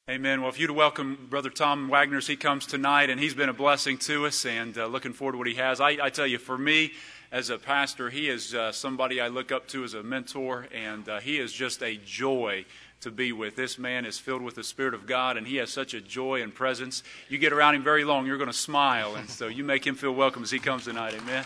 Amen. Well, if you'd welcome Brother Tom Wagner as he comes tonight, and he's been a blessing to us, and looking forward to what he has. I tell you, for me, as a pastor, he is somebody I look up to as a mentor, and he is just a joy to be with. This man is filled with the Spirit of God, and he has such a joy and presence. You get around him very long, you're going to smile, and so you make him feel welcome as he comes tonight. Amen.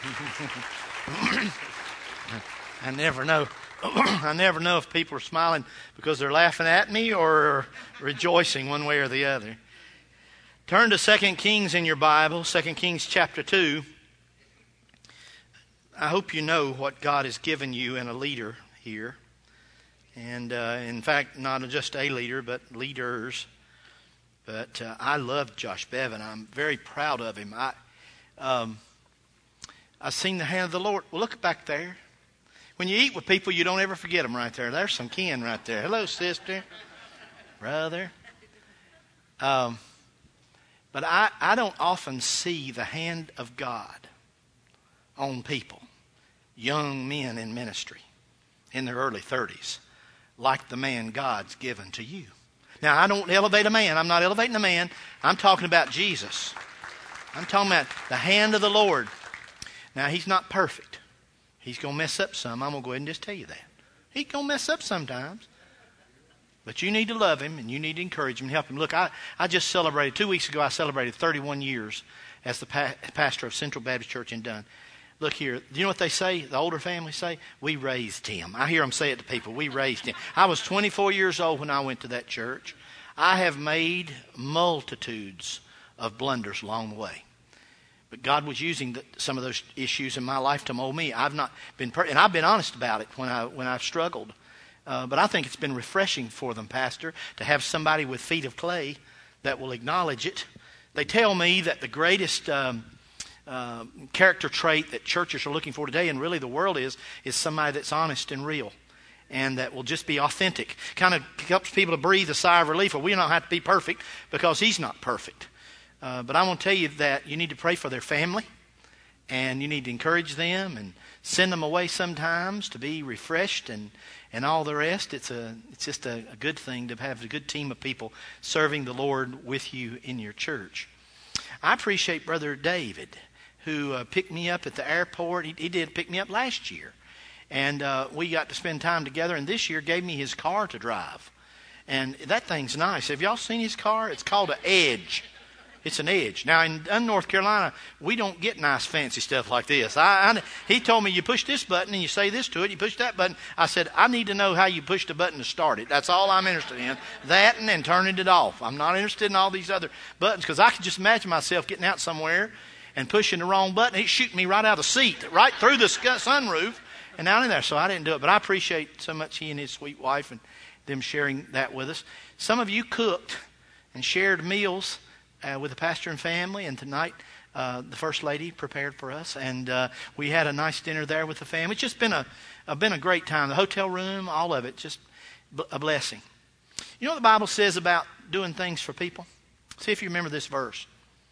I never know. I never know if people are smiling because they're laughing at me or rejoicing one way or the other. Turn to 2 Kings in your Bible, 2 Kings chapter 2. I hope you know what God has given you in a leader here. And in fact, not just a leader, but leaders. But I love Josh Bevan. I'm very proud of him. I've seen the hand of the Lord. Well, look back there. When you eat with people, you don't ever forget them right there. There's some kin right there. Hello, sister, brother. But I don't often see the hand of God on people, young men in ministry in their early 30s, like the man God's given to you. Now, I don't elevate a man. I'm not elevating a man. I'm talking about Jesus. I'm talking about the hand of the Lord. Now, he's not perfect. He's going to mess up some. I'm going to go ahead and just tell you that. He's going to mess up sometimes. But you need to love him, and you need to encourage him and help him. Look, I just celebrated, 2 weeks ago, I celebrated 31 years as the pastor of Central Baptist Church in Dunn. Look here, do you know what they say, the older families say? We raised him. I hear them say it to people, we raised him. I was 24 years old when I went to that church. I have made multitudes of blunders along the way. But God was using some of those issues in my life to mold me. I've not been, and I've been honest about it when I've struggled. But I think it's been refreshing for them, Pastor, to have somebody with feet of clay that will acknowledge it. They tell me that the greatest character trait that churches are looking for today, and really the world is somebody that's honest and real, and that will just be authentic. Kind of helps people to breathe a sigh of relief. Well, we don't have to be perfect because he's not perfect. But I want to tell you that you need to pray for their family, and you need to encourage them and send them away sometimes to be refreshed and all the rest. It's just a good thing to have a good team of people serving the Lord with you in your church. I appreciate Brother David, who picked me up at the airport. He did pick me up last year, and we got to spend time together, and this year gave me his car to drive. And that thing's nice. Have y'all seen his car? It's called an Edge. It's an Edge. Now, in North Carolina, we don't get nice, fancy stuff like this. He told me, you push this button and you say this to it, you push that button. I said, I need to know how you push the button to start it. That's all I'm interested in. That and then turning it off. I'm not interested in all these other buttons, because I can just imagine myself getting out somewhere and pushing the wrong button. He'd shoot me right out of the seat, right through the sunroof and down in there. So I didn't do it. But I appreciate so much he and his sweet wife and them sharing that with us. Some of you cooked and shared meals with the pastor and family, and tonight the First Lady prepared for us, and we had a nice dinner there with the family. It's just been a great time. The hotel room, all of it, just a blessing. You know what the Bible says about doing things for people? See if you remember this verse.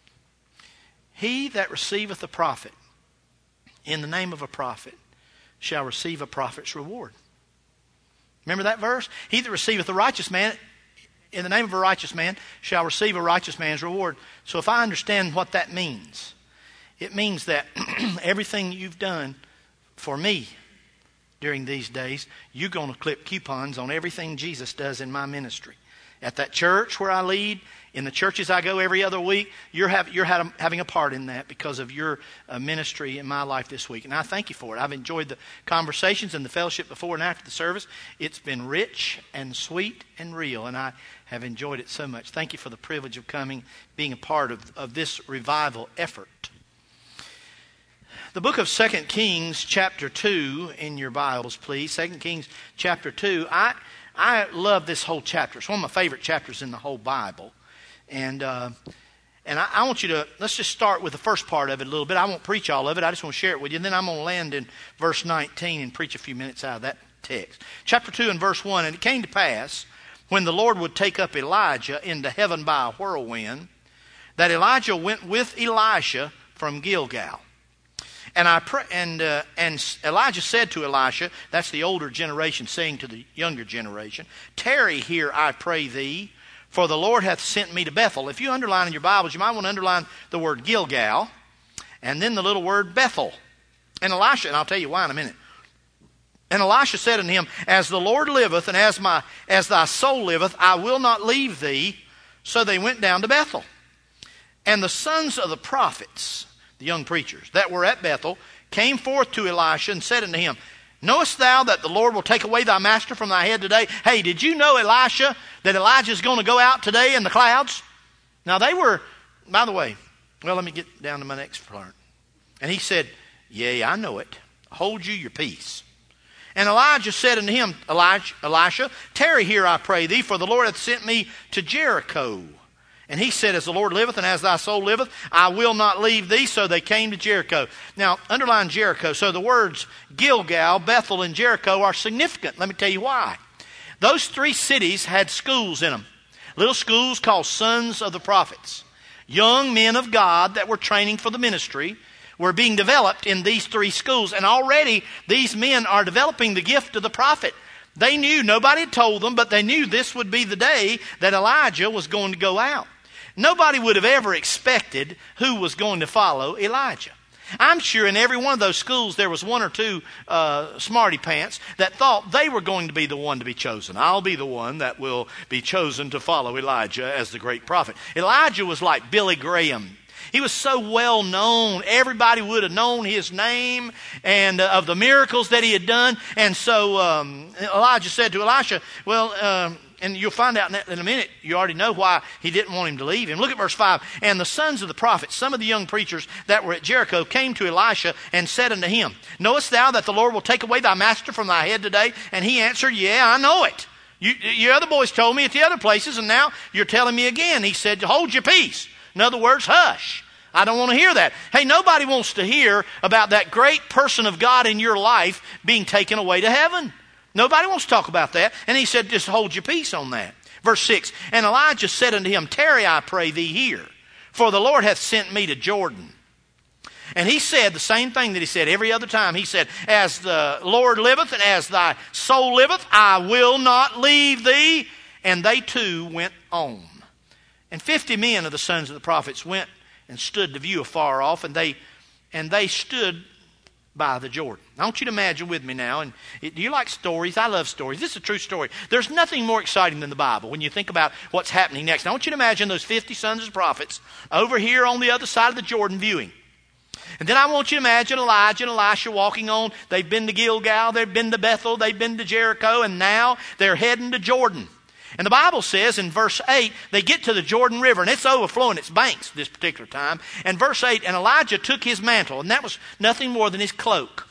He that receiveth a prophet in the name of a prophet shall receive a prophet's reward. Remember that verse? He that receiveth a righteous man in the name of a righteous man shall receive a righteous man's reward. So if I understand what that means, it means that everything you've done for me during these days, you're going to clip coupons on everything Jesus does in my ministry. At that church where I lead, in the churches I go every other week, you're having a part in that because of your ministry in my life this week. And I thank you for it. I've enjoyed the conversations and the fellowship before and after the service. It's been rich and sweet and real, and I have enjoyed it so much. Thank you for the privilege of coming, being a part of this revival effort. The book of 2 Kings chapter 2 in your Bibles, please. 2 Kings chapter 2. I love this whole chapter. It's one of my favorite chapters in the whole Bible. And I want you to, let's just start with the first part of it a little bit. I won't preach all of it. I just want to share it with you. And then I'm going to land in verse 19 and preach a few minutes out of that text. Chapter 2 and verse 1. And it came to pass, when the Lord would take up Elijah into heaven by a whirlwind, that Elijah went with Elisha from Gilgal. And Elijah said to Elisha, that's the older generation saying to the younger generation, tarry here, I pray thee, for the Lord hath sent me to Bethel. If you underline in your Bibles, you might want to underline the word Gilgal, and then the little word Bethel. And Elisha, and I'll tell you why in a minute. And Elisha said unto him, As the Lord liveth, and as thy soul liveth, I will not leave thee. So they went down to Bethel. And the sons of the prophets, the young preachers, that were at Bethel, came forth to Elisha and said unto him, Knowest thou that the Lord will take away thy master from thy head today? Hey, did you know, Elisha, that Elijah is going to go out today in the clouds? Now they were, by the way, well, let me get down to my next part. And he said, Yea, I know it. Hold you your peace. And Elijah said unto him, Elisha, tarry here, I pray thee, for the Lord hath sent me to Jericho. And he said, As the Lord liveth, and as thy soul liveth, I will not leave thee. So they came to Jericho. Now, underline Jericho. So the words Gilgal, Bethel, and Jericho are significant. Let me tell you why. Those three cities had schools in them. Little schools called sons of the prophets. Young men of God that were training for the ministry were being developed in these three schools. And already these men are developing the gift of the prophet. They knew, nobody had told them, but they knew this would be the day that Elijah was going to go out. Nobody would have ever expected who was going to follow Elijah. I'm sure in every one of those schools there was one or two smarty pants that thought they were going to be the one to be chosen. I'll be the one that will be chosen to follow Elijah as the great prophet. Elijah was like Billy Graham. He was so well known. Everybody would have known his name and of the miracles that he had done. And so Elijah said to Elisha, and you'll find out in a minute, you already know why he didn't want him to leave him. Look at verse 5. And the sons of the prophets, some of the young preachers that were at Jericho, came to Elisha and said unto him, Knowest thou that the Lord will take away thy master from thy head today? And he answered, Yeah, I know it. Your other boys told me at the other places, and now you're telling me again. He said, Hold your peace. In other words, hush. I don't want to hear that. Hey, nobody wants to hear about that great person of God in your life being taken away to heaven. Nobody wants to talk about that. And he said, just hold your peace on that. Verse 6, And Elijah said unto him, Tarry, I pray thee here, for the Lord hath sent me to Jordan. And he said the same thing that he said every other time. He said, As the Lord liveth, and as thy soul liveth, I will not leave thee. And they too went on. And 50 men of the sons of the prophets went and stood to view afar off, and they stood by the Jordan. I want you to imagine with me now, and do you like stories? I love stories. This is a true story. There's nothing more exciting than the Bible when you think about what's happening next. I want you to imagine those 50 sons of the prophets over here on the other side of the Jordan viewing. And then I want you to imagine Elijah and Elisha walking on. They've been to Gilgal, they've been to Bethel, they've been to Jericho, and now they're heading to Jordan. And the Bible says in verse 8, they get to the Jordan River, and it's overflowing its banks this particular time. And verse 8, and Elijah took his mantle, and that was nothing more than his cloak.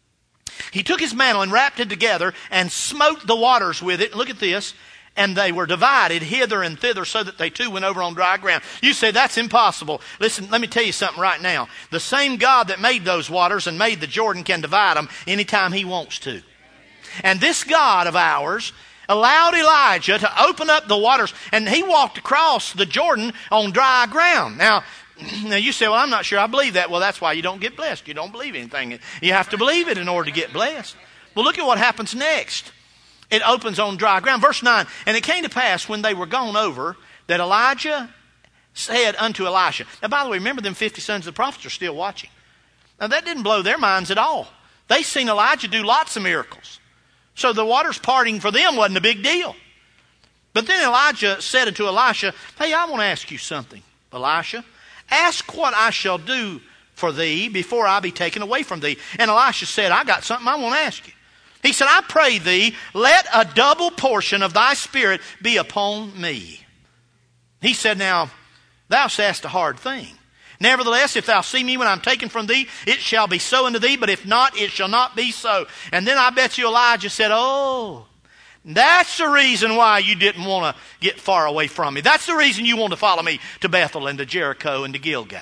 He took his mantle and wrapped it together and smote the waters with it. Look at this. And they were divided hither and thither so that they too went over on dry ground. You say, that's impossible. Listen, let me tell you something right now. The same God that made those waters and made the Jordan can divide them anytime he wants to. And this God of ours allowed Elijah to open up the waters, and he walked across the Jordan on dry ground. Now you say, well, I'm not sure I believe that. Well, that's why you don't get blessed. You don't believe anything. You have to believe it in order to get blessed. Well, look at what happens next. It opens on dry ground. Verse 9, and it came to pass when they were gone over that Elijah said unto Elisha. Now, by the way, remember them 50 sons of the prophets are still watching. Now, that didn't blow their minds at all. They seen Elijah do lots of miracles. So the waters parting for them wasn't a big deal. But then Elijah said unto Elisha, Hey, I want to ask you something, Elisha. Ask what I shall do for thee before I be taken away from thee. And Elisha said, I got something I want to ask you. He said, I pray thee, let a double portion of thy spirit be upon me. He said, Now, thou hast asked a hard thing. Nevertheless, if thou see me when I'm taken from thee, it shall be so unto thee, but if not, it shall not be so. And then I bet you Elijah said, Oh, that's the reason why you didn't want to get far away from me. That's the reason you want to follow me to Bethel and to Jericho and to Gilgal.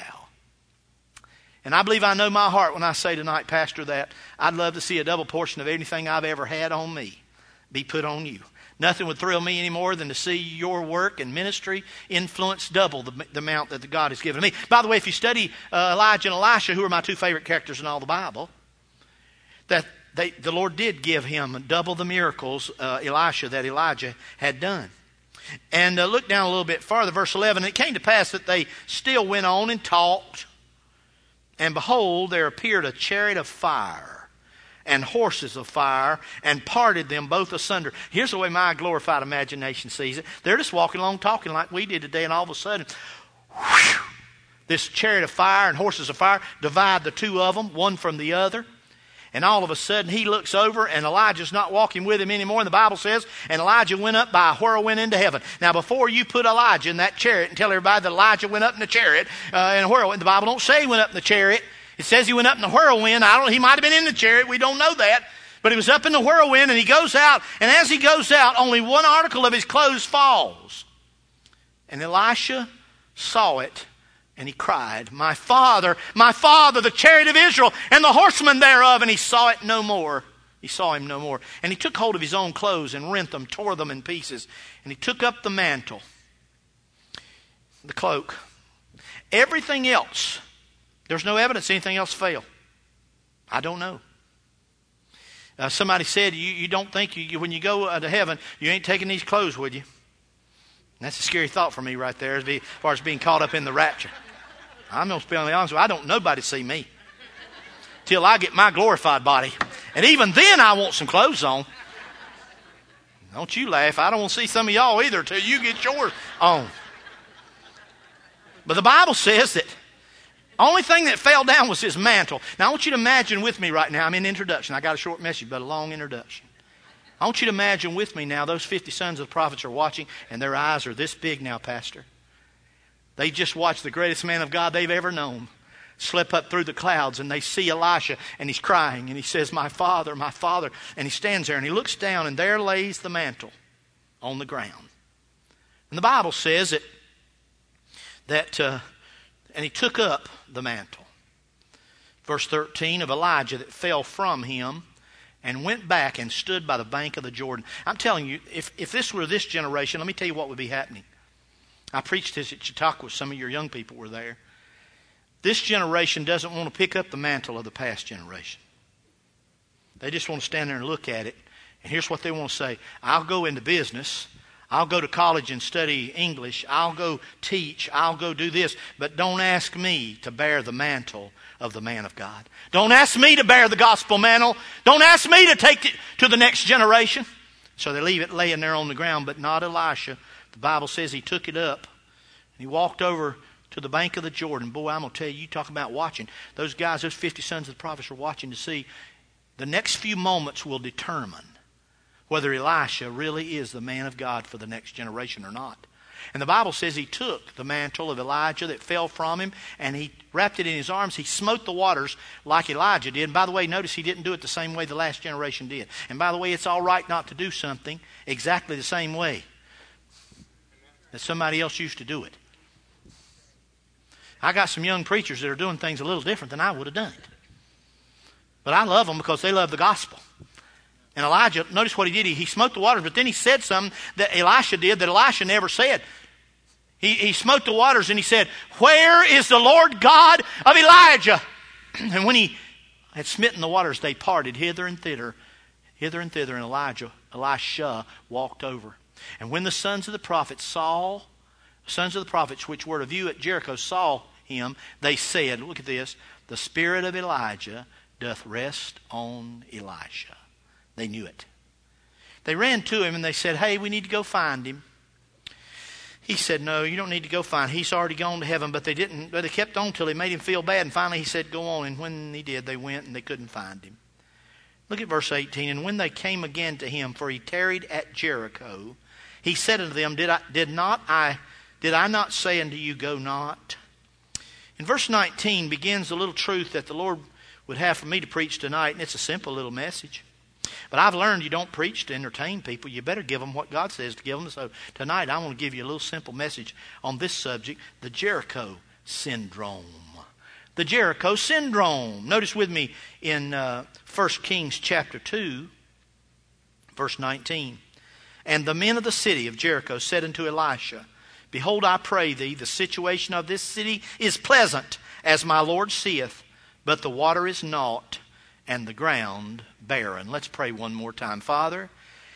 And I believe I know my heart when I say tonight, Pastor, that I'd love to see a double portion of anything I've ever had on me be put on you. Nothing would thrill me any more than to see your work and ministry influence double the amount that God has given me. By the way, if you study Elijah and Elisha, who are my two favorite characters in all the Bible, that the Lord did give him double the miracles, Elisha, that Elijah had done. And look down a little bit farther, verse 11. It came to pass that they still went on and talked. And behold, there appeared a chariot of fire and horses of fire, and parted them both asunder. Here's the way my glorified imagination sees it. They're just walking along talking like we did today, and all of a sudden, whew, this chariot of fire and horses of fire divide the two of them, one from the other. And all of a sudden he looks over, and Elijah's not walking with him anymore. And the Bible says, and Elijah went up by a whirlwind into heaven. Now, before you put Elijah in that chariot and tell everybody that Elijah went up in the chariot in a whirlwind, the Bible don't say he went up in the chariot. It says he went up in the whirlwind. He might have been in the chariot. We don't know that. But he was up in the whirlwind, and he goes out. And as he goes out, only one article of his clothes falls. And Elisha saw it. And he cried, my father, the chariot of Israel, and the horsemen thereof. And he saw it no more. He saw him no more. And he took hold of his own clothes and rent them, tore them in pieces. And he took up the mantle, the cloak. Everything else, there's no evidence anything else failed. I don't know. Somebody said, you don't think when you go to heaven, you ain't taking these clothes with you. And that's a scary thought for me right there as far as being caught up in the rapture. I'm going to be honest with you, I don't nobody see me till I get my glorified body. And even then I want some clothes on. Don't you laugh. I don't want to see some of y'all either till you get yours on. But the Bible says that only thing that fell down was his mantle. Now I want you to imagine with me right now. I'm in introduction. I got a short message but a long introduction. I want you to imagine with me now those 50 sons of the prophets are watching, and their eyes are this big now, Pastor. They just watched the greatest man of God they've ever known slip up through the clouds, and they see Elisha, and he's crying, and he says, my father, and he stands there, and he looks down, and there lays the mantle on the ground. And the Bible says that and he took up the mantle. Verse 13 of Elijah that fell from him, and went back and stood by the bank of the Jordan. I'm telling you, if this were this generation, let me tell you what would be happening. I preached this at Chautauqua. Some of your young people were there. This generation doesn't want to pick up the mantle of the past generation. They just want to stand there and look at it. And here's what they want to say. I'll go into business. I'll go to college and study English. I'll go teach. I'll go do this. But don't ask me to bear the mantle of the man of God. Don't ask me to bear the gospel mantle. Don't ask me to take it to the next generation. So they leave it laying there on the ground, but not Elisha. The Bible says he took it up and he walked over to the bank of the Jordan. Boy, I'm going to tell you, you talk about watching. Those guys, those 50 sons of the prophets are watching to see. The next few moments will determine whether Elisha really is the man of God for the next generation or not. And the Bible says he took the mantle of Elijah that fell from him and he wrapped it in his arms. He smote the waters like Elijah did. And by the way, notice he didn't do it the same way the last generation did. And by the way, it's all right not to do something exactly the same way that somebody else used to do it. I got some young preachers that are doing things a little different than I would have done it. But I love them because they love the gospel. And Elijah, notice what he did. He smote the waters, but then he said something that Elisha did that Elisha never said. He smote the waters and he said, where is the Lord God of Elijah? And when he had smitten the waters, they parted hither and thither, and Elisha walked over. And when the sons of the prophets which were to view at Jericho saw him, they said, look at this, the spirit of Elijah doth rest on Elisha. They knew it. They ran to him and they said, hey, we need to go find him. He said, no, you don't need to go find him. He's already gone to heaven. But they didn't. But they kept on till he made him feel bad. And finally he said, go on. And when he did, they went and they couldn't find him. Look at verse 18. And when they came again to him, for he tarried at Jericho, he said unto them, did I not say unto you, go not? In verse 19 begins the little truth that the Lord would have for me to preach tonight. And it's a simple little message. But I've learned you don't preach to entertain people. You better give them what God says to give them. So tonight I want to give you a little simple message on this subject, the Jericho syndrome. The Jericho syndrome. Notice with me in 1 Kings chapter 2, verse 19. And the men of the city of Jericho said unto Elisha, behold, I pray thee, the situation of this city is pleasant, as my Lord seeth, but the water is naught, and the ground barren. Let's pray one more time. Father,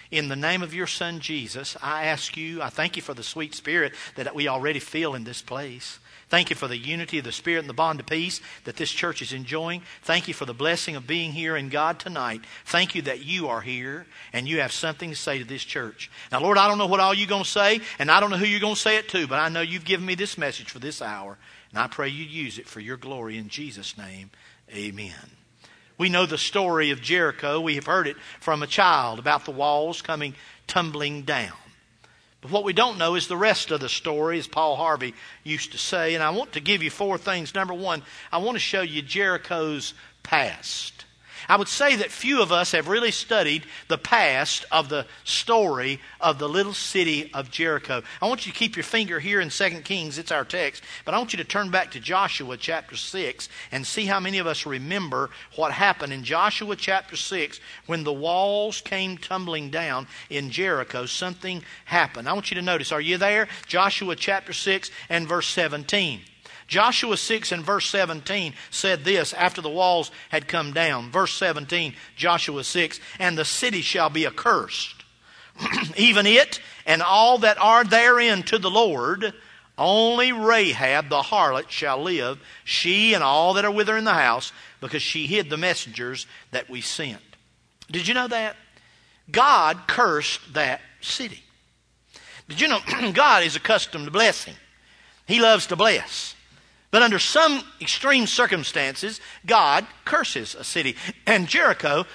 In the name of your Son, Jesus, I ask you, I thank you for the sweet spirit that we already feel in this place. Thank you for the unity of the Spirit and the bond of peace that this church is enjoying. Thank you for the blessing of being here in God tonight. Thank you that you are here and you have something to say to this church. Now, Lord, I don't know what all you're going to say, and I don't know who you're going to say it to, but I know you've given me this message for this hour, and I pray you use it for your glory in Jesus' name. Amen. We know the story of Jericho. We have heard it from a child about the walls coming tumbling down. But what we don't know is the rest of the story, as Paul Harvey used to say. And I want to give you 4 things. Number 1, I want to show you Jericho's past. I would say that few of us have really studied the past of the story of the little city of Jericho. I want you to keep your finger here in 2 Kings. It's our text. But I want you to turn back to Joshua chapter 6 and see how many of us remember what happened in Joshua chapter 6 when the walls came tumbling down in Jericho. Something happened. I want you to notice. Are you there? Joshua chapter 6 and verse 17. Joshua 6 and verse 17 said this after the walls had come down. Verse 17, Joshua 6, and the city shall be accursed, even it and all that are therein to the Lord. Only Rahab the harlot shall live, she and all that are with her in the house, because she hid the messengers that we sent. Did you know that? God cursed that city. Did you know God is accustomed to blessing? He loves to bless. But under some extreme circumstances, God curses a city. And Jericho,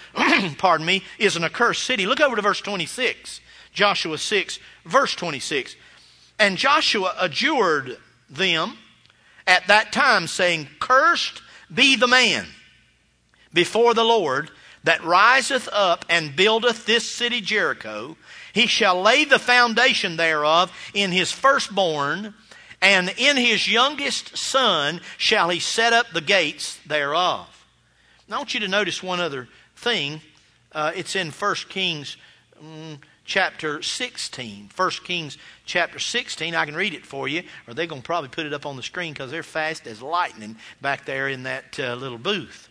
is an accursed city. Look over to verse 26. Joshua 6, verse 26. And Joshua adjured them at that time, saying, Cursed be the man before the Lord that riseth up and buildeth this city Jericho. He shall lay the foundation thereof in his firstborn, and in his youngest son shall he set up the gates thereof. Now I want you to notice one other thing. It's in 1 Kings chapter 16. 1 Kings chapter 16. I can read it for you, or they're going to probably put it up on the screen because they're fast as lightning back there in that little booth.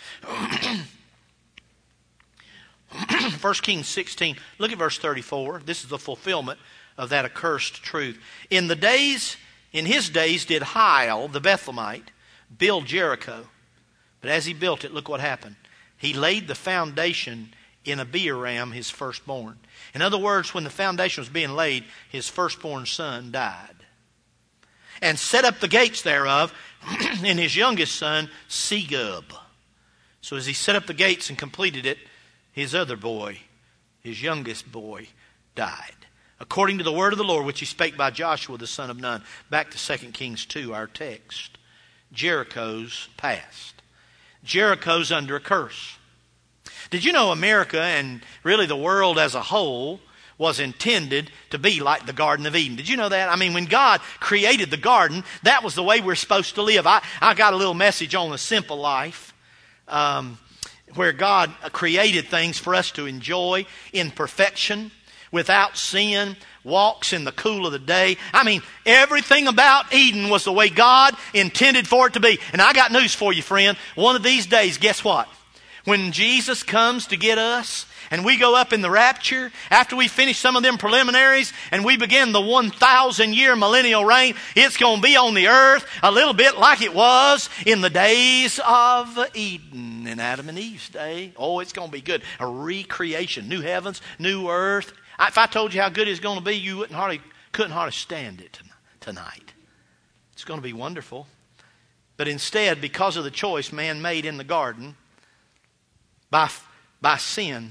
1 Kings 16. Look at verse 34. This is the fulfillment of that accursed truth. In his days did Hiel the Bethlehemite build Jericho. But as he built it, look what happened. He laid the foundation in Abiram, his firstborn. In other words, when the foundation was being laid, his firstborn son died. And set up the gates thereof in his youngest son, Segub. So as he set up the gates and completed it, his other boy, his youngest boy, died. According to the word of the Lord, which he spake by Joshua the son of Nun. Back to 2 Kings 2, our text. Jericho's past. Jericho's under a curse. Did you know America and really the world as a whole was intended to be like the Garden of Eden? Did you know that? I mean, when God created the garden, that was the way we're supposed to live. I got a little message on the simple life, where God created things for us to enjoy in perfection, without sin, walks in the cool of the day. I mean, everything about Eden was the way God intended for it to be. And I got news for you, friend. One of these days, guess what? When Jesus comes to get us, and we go up in the rapture, after we finish some of them preliminaries, and we begin the 1,000-year millennial reign, it's going to be on the earth a little bit like it was in the days of Eden, in Adam and Eve's day. Oh, it's going to be good. A recreation, new heavens, new earth. If I told you how good it's going to be, you couldn't hardly stand it tonight. It's going to be wonderful. But instead, because of the choice man made in the garden, by sin,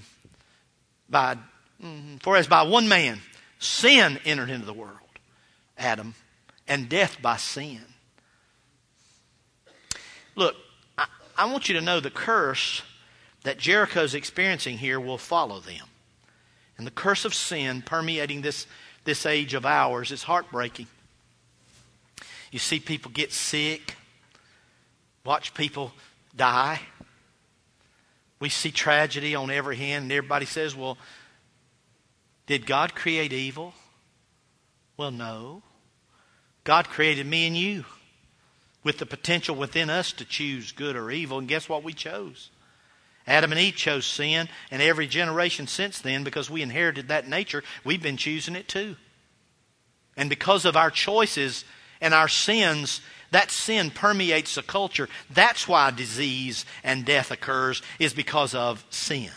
for as by one man sin entered into the world, Adam, and death by sin. Look, I want you to know the curse that Jericho's experiencing here will follow them. And the curse of sin permeating this age of ours is heartbreaking. You see people get sick. Watch people die. We see tragedy on every hand, and everybody says, well, did God create evil? Well, no. God created me and you with the potential within us to choose good or evil, and guess what we chose? Adam and Eve chose sin, and every generation since then, because we inherited that nature, we've been choosing it too. And because of our choices and our sins, that sin permeates the culture. That's why disease and death occurs, is because of sin.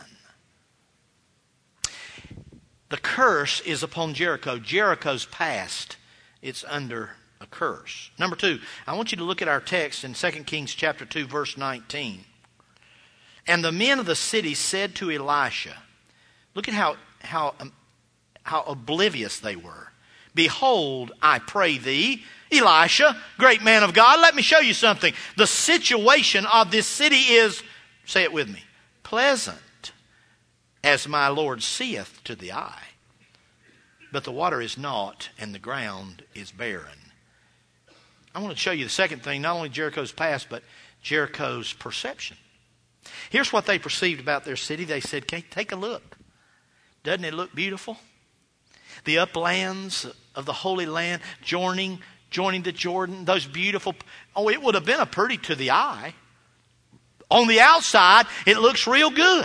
The curse is upon Jericho. Jericho's past, it's under a curse. Number 2, I want you to look at our text in 2 Kings chapter 2, verse 19. And the men of the city said to Elisha, look at how oblivious they were. Behold, I pray thee, Elisha, great man of God, let me show you something. The situation of this city is, say it with me, pleasant, as my Lord seeth to the eye. But the water is not, and the ground is barren. I want to show you the second thing, not only Jericho's past, but Jericho's perception. Here's what they perceived about their city. They said, take a look. Doesn't it look beautiful? The uplands of the Holy Land, joining the Jordan, those beautiful, it would have been a pretty to the eye. On the outside, it looks real good.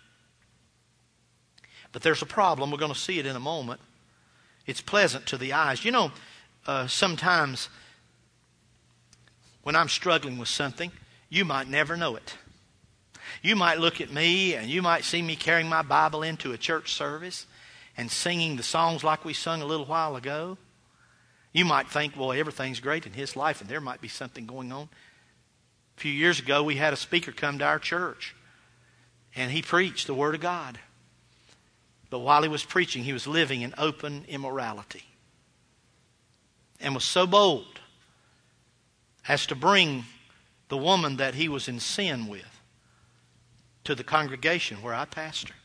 But there's a problem. We're going to see it in a moment. It's pleasant to the eyes. You know, sometimes when I'm struggling with something, you might never know it. You might look at me and you might see me carrying my Bible into a church service and singing the songs like we sung a little while ago. You might think, well, everything's great in his life and there might be something going on. A few years ago, we had a speaker come to our church and he preached the Word of God. But while he was preaching, he was living in open immorality and was so bold as to bring the woman that he was in sin with to the congregation where I pastor.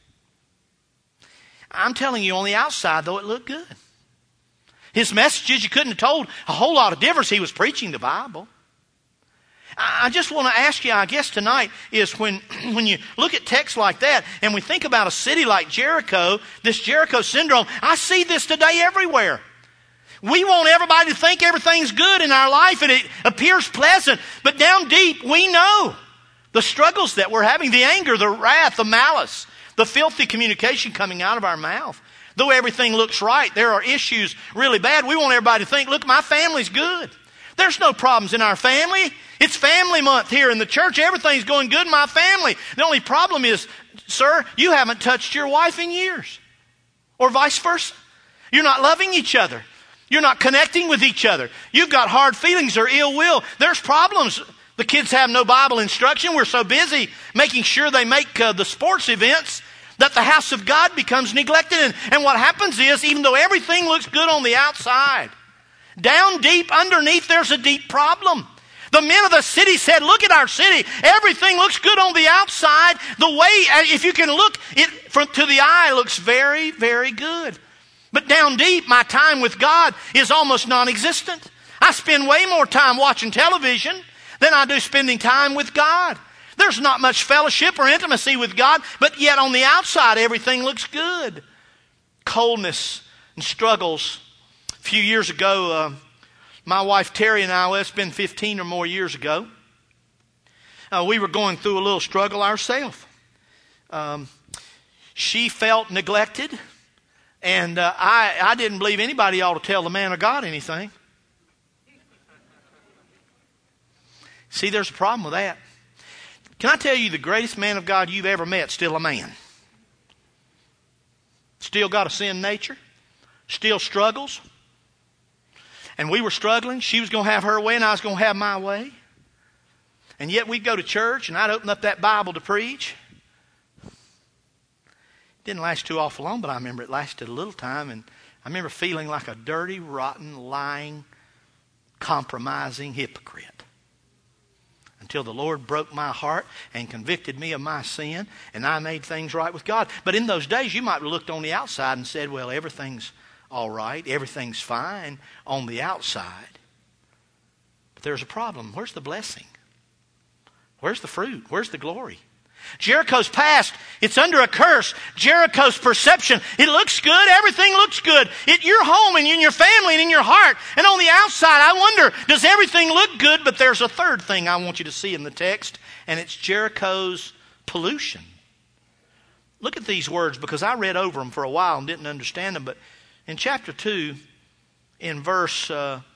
I'm telling you, on the outside, though, it looked good. His messages, you couldn't have told a whole lot of difference. He was preaching the Bible. I just want to ask you, I guess tonight, is when you look at texts like that and we think about a city like Jericho, this Jericho syndrome, I see this today everywhere. We want everybody to think everything's good in our life and it appears pleasant. But down deep, we know the struggles that we're having, the anger, the wrath, the malice, the filthy communication coming out of our mouth. Though everything looks right, there are issues really bad. We want everybody to think, look, my family's good. There's no problems in our family. It's family month here in the church. Everything's going good in my family. The only problem is, sir, you haven't touched your wife in years. Or vice versa. You're not loving each other. You're not connecting with each other. You've got hard feelings or ill will. There's problems. The kids have no Bible instruction. We're so busy making sure they make the sports events that the house of God becomes neglected. And what happens is, even though everything looks good on the outside, down deep underneath there's a deep problem. The men of the city said, look at our city. Everything looks good on the outside. The way, if you can look, it to the eye looks very, very good. But down deep, my time with God is almost non-existent. I spend way more time watching television than I do spending time with God. There's not much fellowship or intimacy with God, but yet on the outside everything looks good. Coldness and struggles. A few years ago, my wife Terry and I, well, it's been 15 or more years ago, we were going through a little struggle ourselves. She felt neglected, and I didn't believe anybody ought to tell the man of God anything. See, there's a problem with that. Can I tell you, the greatest man of God you've ever met, still a man. Still got a sin nature. Still struggles. And we were struggling. She was going to have her way and I was going to have my way. And yet we'd go to church and I'd open up that Bible to preach. It didn't last too awful long, but I remember it lasted a little time. And I remember feeling like a dirty, rotten, lying, compromising hypocrite. Until the Lord broke my heart and convicted me of my sin, and I made things right with God. But in those days, you might have looked on the outside and said, well, everything's all right, everything's fine on the outside. But there's a problem. Where's the blessing? Where's the fruit? Where's the glory? Jericho's past, it's under a curse. Jericho's perception, it looks good, everything looks good. You're home and in your family and in your heart. And on the outside, I wonder, does everything look good? But there's a third thing I want you to see in the text, and it's Jericho's pollution. Look at these words, because I read over them for a while and didn't understand them. But in chapter 2, in verse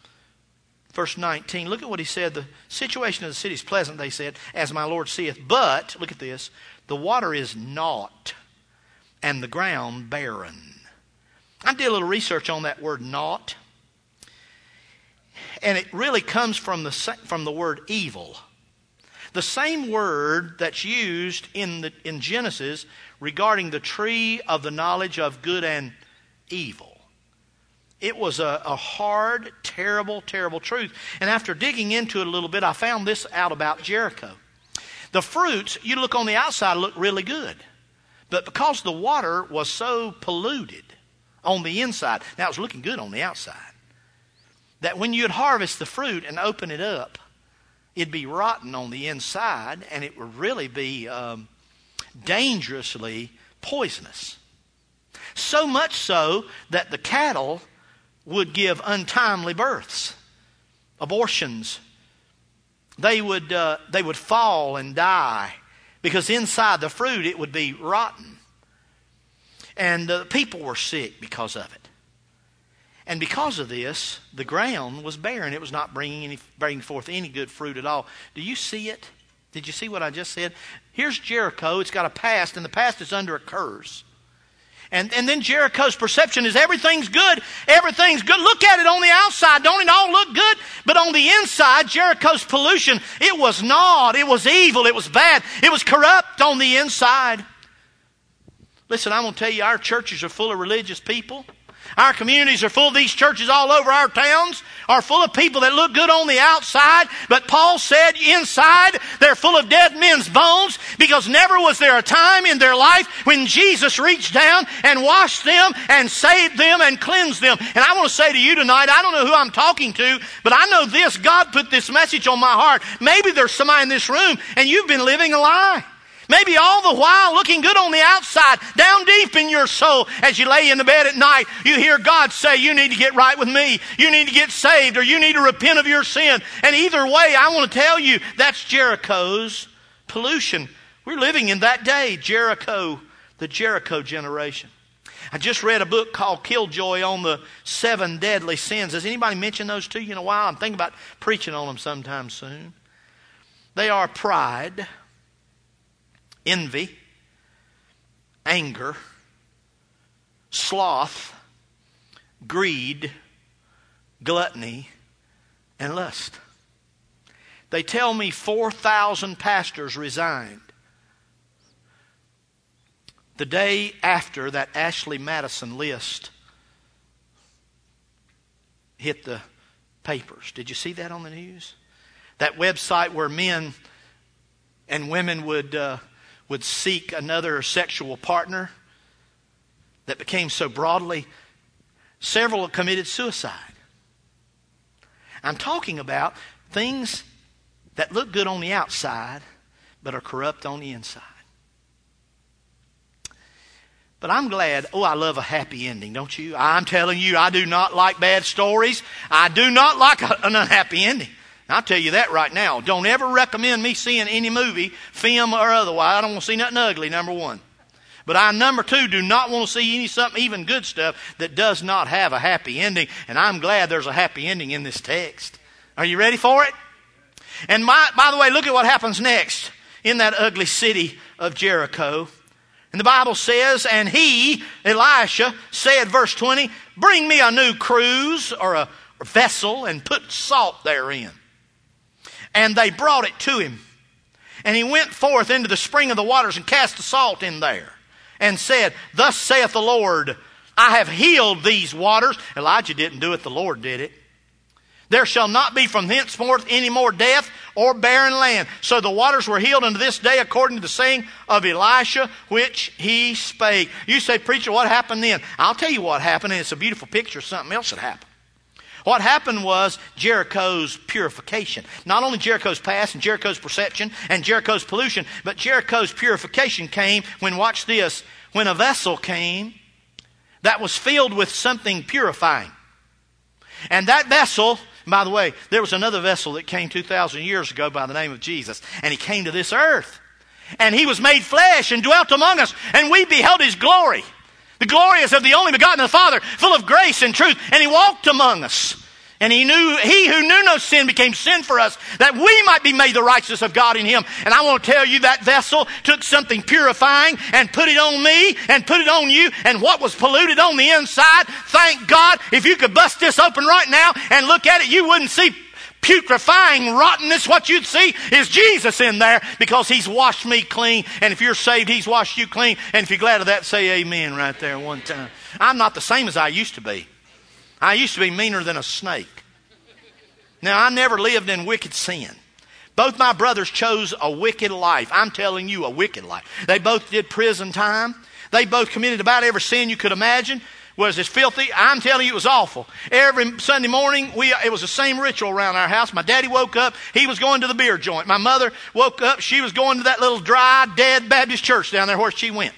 19, look at what he said. The situation of the city is pleasant, they said, as my Lord seeth. But, look at this, the water is naught, and the ground barren. I did a little research on that word naught. And it really comes from the word evil. The same word that's used in Genesis regarding the tree of the knowledge of good and evil. It was a hard, terrible, terrible truth. And after digging into it a little bit, I found this out about Jericho. The fruits, you look on the outside, look really good. But because the water was so polluted on the inside, now it was looking good on the outside, that when you'd harvest the fruit and open it up, it'd be rotten on the inside, and it would really be dangerously poisonous. So much so that the cattle would give untimely births, abortions. They would fall and die because inside the fruit it would be rotten. And people were sick because of it. And because of this, the ground was barren. It was not bringing forth any good fruit at all. Do you see it? Did you see what I just said? Here's Jericho. It's got a past, and the past is under a curse. And then Jericho's perception is everything's good. Everything's good. Look at it on the outside. Don't it all look good? But on the inside, Jericho's pollution, it was not. It was evil. It was bad. It was corrupt on the inside. Listen, I'm going to tell you, our churches are full of religious people. Our communities are full of these churches all over our towns, are full of people that look good on the outside. But Paul said inside they're full of dead men's bones, because never was there a time in their life when Jesus reached down and washed them and saved them and cleansed them. And I want to say to you tonight, I don't know who I'm talking to, but I know this. God put this message on my heart. Maybe there's somebody in this room and you've been living a lie. Maybe all the while looking good on the outside, down deep in your soul, as you lay in the bed at night, you hear God say, you need to get right with me. You need to get saved, or you need to repent of your sin. And either way, I want to tell you, that's Jericho's pollution. We're living in that day, Jericho, the Jericho generation. I just read a book called Killjoy on the 7 deadly sins. Has anybody mentioned those to you in a while? I'm thinking about preaching on them sometime soon. They are pride, envy, anger, sloth, greed, gluttony, and lust. They tell me 4,000 pastors resigned the day after that Ashley Madison list hit the papers. Did you see that on the news? That website where men and women would seek another sexual partner, that became so broadly, several have committed suicide. I'm talking about things that look good on the outside but are corrupt on the inside. But I'm glad, I love a happy ending, don't you? I'm telling you, I do not like bad stories. I do not like an unhappy ending. I'll tell you that right now. Don't ever recommend me seeing any movie, film or otherwise. I don't want to see nothing ugly, number one. But I, number two, do not want to see something, even good stuff, that does not have a happy ending. And I'm glad there's a happy ending in this text. Are you ready for it? And by the way, look at what happens next in that ugly city of Jericho. And the Bible says, and he, Elisha, said, verse 20, bring me a new cruse or a vessel and put salt therein. And they brought it to him. And he went forth into the spring of the waters and cast the salt in there. And said, thus saith the Lord, I have healed these waters. Elijah didn't do it, the Lord did it. There shall not be from henceforth any more death or barren land. So the waters were healed unto this day according to the saying of Elisha, which he spake. You say, preacher, what happened then? I'll tell you what happened, and it's a beautiful picture of something else that happened. What happened was Jericho's purification. Not only Jericho's past and Jericho's perception and Jericho's pollution, but Jericho's purification came when, watch this, when a vessel came that was filled with something purifying. And that vessel, by the way, there was another vessel that came 2,000 years ago by the name of Jesus. And he came to this earth. And he was made flesh and dwelt among us, and we beheld his glory. The glory is of the only begotten of the Father, full of grace and truth. And he walked among us. And he who knew no sin became sin for us, that we might be made the righteousness of God in him. And I want to tell you, that vessel took something purifying and put it on me and put it on you. And what was polluted on the inside, thank God, if you could bust this open right now and look at it, you wouldn't see putrefying rottenness. What you'd see is Jesus in there, because he's washed me clean. And if you're saved, he's washed you clean. And if you're glad of that, say amen right there one time. I'm not the same as I used to be. I used to be meaner than a snake. Now, I never lived in wicked sin. Both my brothers chose a wicked life. I'm telling you, a wicked life. They both did prison time. They both committed about every sin you could imagine. Was as filthy. I'm telling you, it was awful. Every Sunday morning, it was the same ritual around our house. My daddy woke up, he was going to the beer joint. My mother woke up, she was going to that little dry, dead Baptist church down there where she went.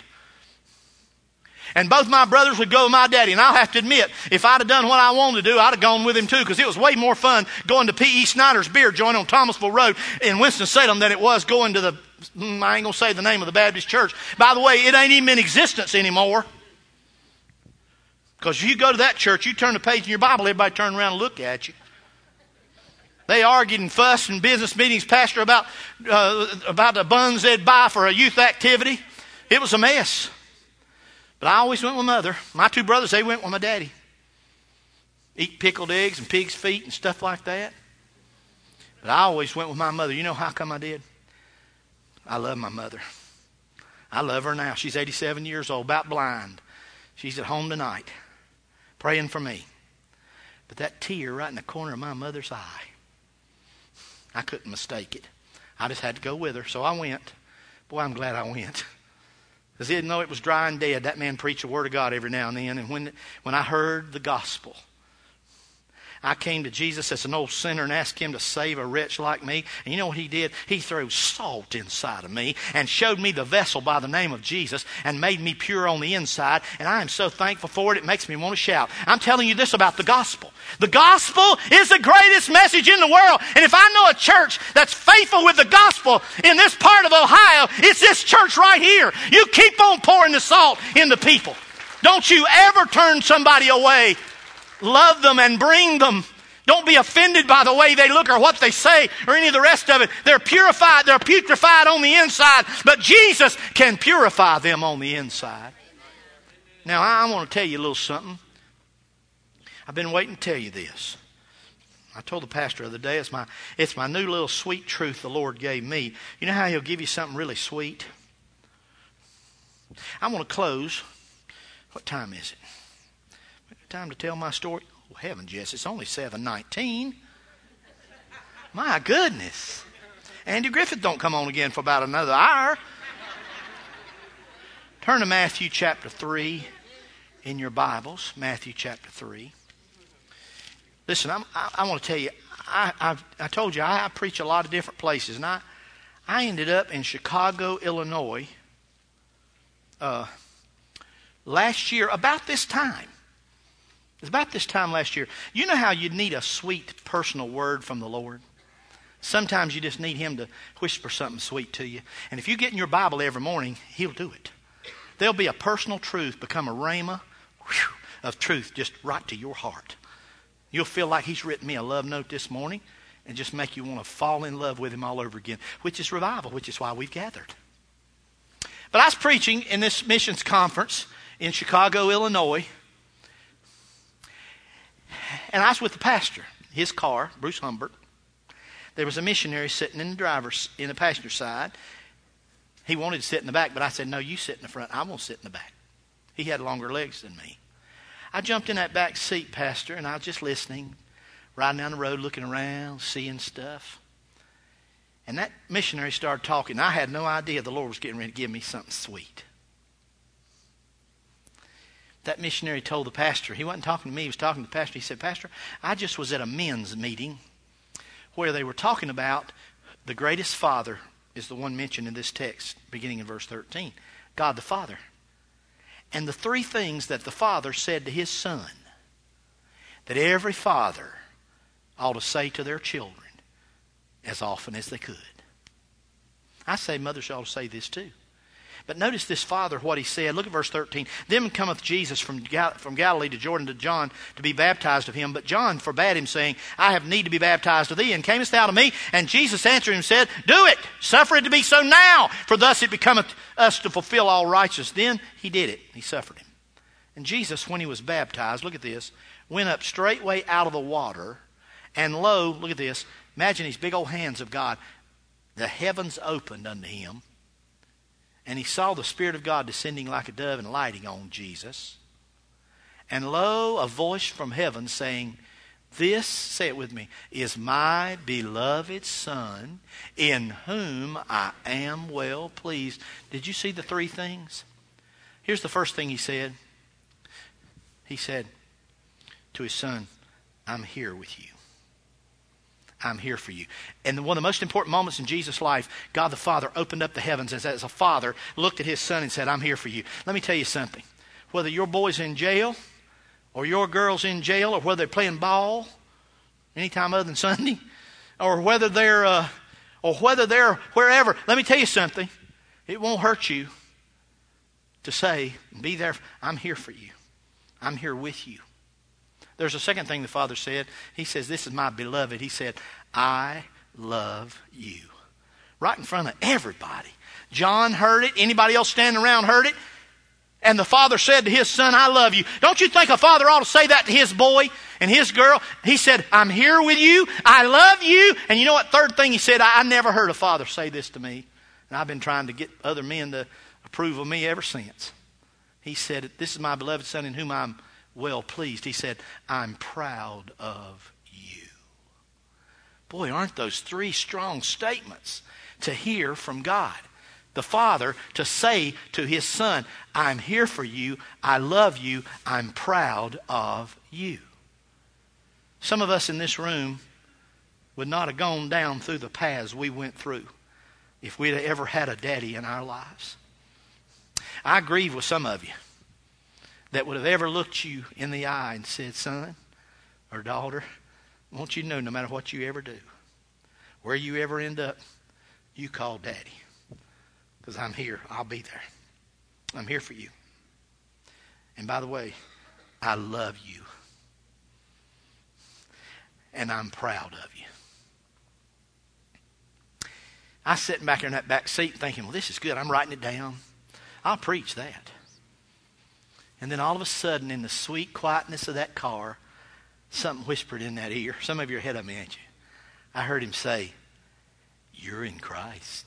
And both my brothers would go with my daddy. And I'll have to admit, if I'd have done what I wanted to do, I'd have gone with him too, because it was way more fun going to P.E. Snyder's beer joint on Thomasville Road in Winston-Salem than it was going to I ain't going to say the name of the Baptist church. By the way, it ain't even in existence anymore. Because if you go to that church, you turn the page in your Bible, everybody turn around and look at you. They argued and fussed in business meetings, Pastor, about the buns they'd buy for a youth activity. It was a mess. But I always went with Mother. My two brothers, they went with my daddy. Eat pickled eggs and pig's feet and stuff like that. But I always went with my mother. You know how come I did? I love my mother. I love her now. She's 87 years old, about blind. She's at home tonight, praying for me. But that tear right in the corner of my mother's eye, I couldn't mistake it. I just had to go with her, so I went. Boy, I'm glad I went. Because he didn't know it was dry and dead. That man preached the Word of God every now and then. And when I heard the gospel, I came to Jesus as an old sinner and asked him to save a wretch like me. And you know what he did? He threw salt inside of me and showed me the vessel by the name of Jesus and made me pure on the inside. And I am so thankful for it, it makes me want to shout. I'm telling you this about the gospel. The gospel is the greatest message in the world. And if I know a church that's faithful with the gospel in this part of Ohio, it's this church right here. You keep on pouring the salt into people. Don't you ever turn somebody away. Love them and bring them. Don't be offended by the way they look or what they say or any of the rest of it. They're purified. They're putrefied on the inside. But Jesus can purify them on the inside. Now, I want to tell you a little something. I've been waiting to tell you this. I told the pastor the other day, it's my new little sweet truth the Lord gave me. You know how he'll give you something really sweet? I want to close. What time is it? Time to tell my story. Oh, heaven, Jess, it's only 7:19. My goodness. Andy Griffith don't come on again for about another hour. Turn to Matthew chapter 3 in your Bibles. Matthew chapter 3. Listen, I want to tell you, I told you I preach a lot of different places. And I ended up in Chicago, Illinois last year, about this time. It was about this time last year. You know how you need a sweet personal word from the Lord? Sometimes you just need him to whisper something sweet to you. And if you get in your Bible every morning, he'll do it. There'll be a personal truth become a rhema of truth just right to your heart. You'll feel like he's written me a love note this morning and just make you want to fall in love with him all over again, which is revival, which is why we've gathered. But I was preaching in this missions conference in Chicago, Illinois. And I was with the pastor, his car, Bruce Humbert. There was a missionary sitting in the passenger side. He wanted to sit in the back, but I said, no, you sit in the front. I won't sit in the back. He had longer legs than me. I jumped in that back seat, Pastor, and I was just listening, riding down the road, looking around, seeing stuff. And that missionary started talking. I had no idea the Lord was getting ready to give me something sweet. That missionary told the pastor, he wasn't talking to me, he was talking to the pastor. He said, Pastor, I just was at a men's meeting where they were talking about the greatest father is the one mentioned in this text, beginning in verse 13. God the Father. And the three things that the Father said to his Son that every father ought to say to their children as often as they could. I say mothers ought to say this too. But notice this father, what he said. Look at verse 13. Then cometh Jesus from Galilee to Jordan to John to be baptized of him. But John forbade him, saying, I have need to be baptized of thee, and camest thou to me? And Jesus answered him and said, Do it, suffer it to be so now, for thus it becometh us to fulfill all righteousness. Then he did it. He suffered him. And Jesus, when he was baptized, look at this, went up straightway out of the water, and lo, look at this, imagine these big old hands of God. The heavens opened unto him, and he saw the Spirit of God descending like a dove and lighting on Jesus. And lo, a voice from heaven saying, This, say it with me, is my beloved Son, in whom I am well pleased. Did you see the three things? Here's the first thing he said. He said to his son, I'm here with you. I'm here for you. And one of the most important moments in Jesus' life, God the Father opened up the heavens and as a father looked at his son and said, I'm here for you. Let me tell you something. Whether your boy's in jail or your girl's in jail or whether they're playing ball anytime other than Sunday or whether they're wherever, let me tell you something. It won't hurt you to say, be there. I'm here for you. I'm here with you. There's a second thing the Father said. He says, this is my beloved. He said, I love you. Right in front of everybody. John heard it. Anybody else standing around heard it. And the Father said to his son, I love you. Don't you think a father ought to say that to his boy and his girl? He said, I'm here with you. I love you. And you know what? Third thing he said, I never heard a father say this to me. And I've been trying to get other men to approve of me ever since. He said, this is my beloved Son in whom I'm well pleased. He said, I'm proud of you. Boy, aren't those three strong statements to hear from God? The Father to say to his Son, I'm here for you, I love you, I'm proud of you. Some of us in this room would not have gone down through the paths we went through if we'd ever had a daddy in our lives. I grieve with some of you that would have ever looked you in the eye and said, son or daughter, I want you to know no matter what you ever do, where you ever end up, you call daddy. Because I'm here. I'll be there. I'm here for you. And by the way, I love you. And I'm proud of you. I was sitting back there in that back seat thinking, well, this is good. I'm writing it down. I'll preach that. And then all of a sudden, in the sweet quietness of that car, something whispered in that ear. Some of you are ahead of me, ain't you? I heard him say, you're in Christ.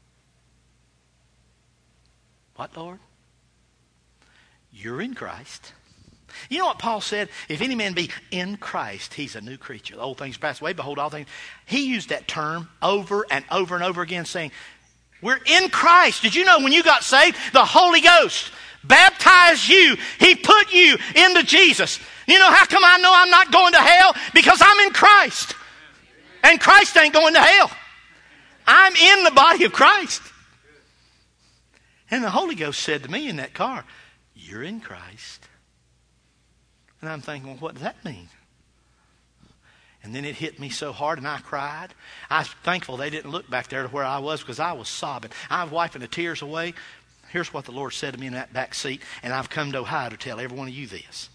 What, Lord? You're in Christ. You know what Paul said? If any man be in Christ, he's a new creature. The old things pass away. Behold, all things. He used that term over and over and over again, saying, we're in Christ. Did you know when you got saved, the Holy Ghost baptized you. He put you into Jesus. You know how come I know I'm not going to hell? Because I'm in Christ. And Christ ain't going to hell. I'm in the body of Christ. And the Holy Ghost said to me in that car, you're in Christ. And I'm thinking, well, what does that mean? And then it hit me so hard and I cried. I was thankful they didn't look back there to where I was because I was sobbing. I was wiping the tears away. Here's what the Lord said to me in that back seat, and I've come to Ohio to tell every one of you this.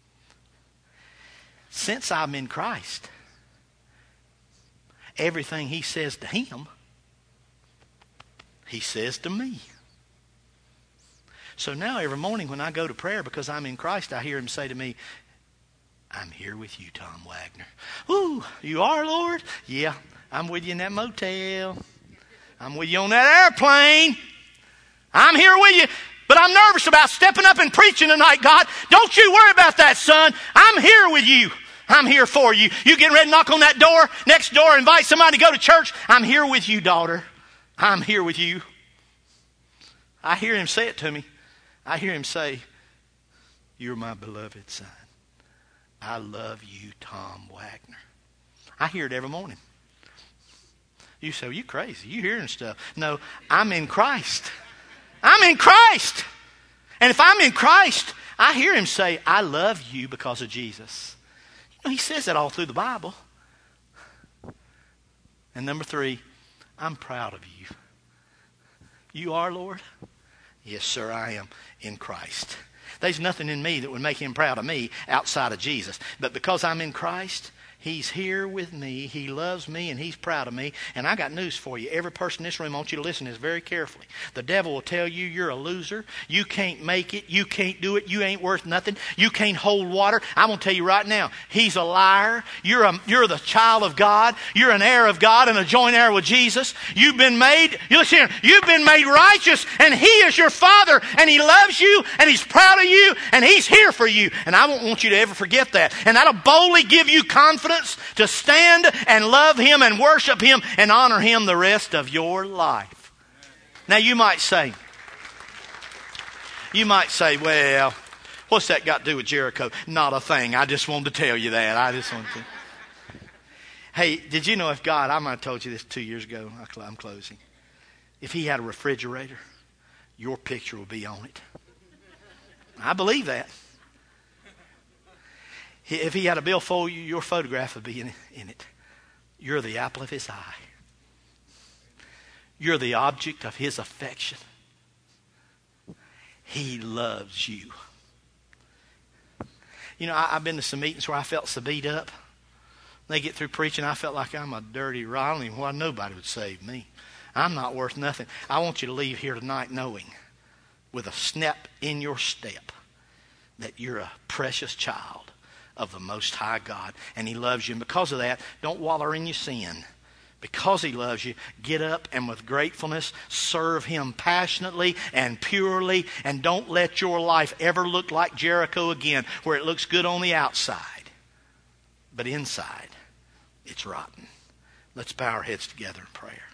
Since I'm in Christ, everything he says to him, he says to me. So now every morning when I go to prayer because I'm in Christ, I hear him say to me, I'm here with you, Tom Wagner. Ooh, you are, Lord? Yeah, I'm with you in that motel. I'm with you on that airplane. I'm here with you, but I'm nervous about stepping up and preaching tonight, God. Don't you worry about that, son. I'm here with you. I'm here for you. You getting ready to knock on that door, next door, invite somebody to go to church? I'm here with you, daughter. I'm here with you. I hear him say it to me. I hear him say, you're my beloved son. I love you, Tom Wagner. I hear it every morning. You say, well, you crazy. You hearing stuff. No, I'm in Christ. I'm in Christ. And if I'm in Christ, I hear him say, I love you because of Jesus. You know, he says that all through the Bible. And number 3, I'm proud of you. You are, Lord? Yes, sir, I am in Christ. There's nothing in me that would make him proud of me outside of Jesus. But because I'm in Christ, he's here with me. He loves me and he's proud of me. And I got news for you. Every person in this room, I want you to listen to this very carefully. The devil will tell you you're a loser. You can't make it. You can't do it. You ain't worth nothing. You can't hold water. I'm going to tell you right now, he's a liar. You're the child of God. You're an heir of God and a joint heir with Jesus. You've been made, listen, you've been made righteous, and he is your Father, and he loves you, and he's proud of you, and he's here for you. And I won't want you to ever forget that. And that'll boldly give you confidence to stand and love him and worship him and honor him the rest of your life. Now you might say, well, what's that got to do with Jericho? Not a thing. I just wanted to tell you that. Hey, did you know if God, I might have told you this 2 years ago, I'm closing. If he had a refrigerator, your picture will be on it. I believe that. If he had a billfold, your photograph would be in it. You're the apple of his eye. You're the object of his affection. He loves you. You know, I've been to some meetings where I felt so beat up. They get through preaching, I felt like I'm a dirty rotten. I don't even know why nobody would save me. I'm not worth nothing. I want you to leave here tonight knowing, with a snap in your step, that you're a precious child of the Most High God, and he loves you. And because of that, don't wallow in your sin. Because he loves you, get up and with gratefulness serve him passionately and purely, and don't let your life ever look like Jericho again, where it looks good on the outside, but inside it's rotten. Let's bow our heads together in prayer.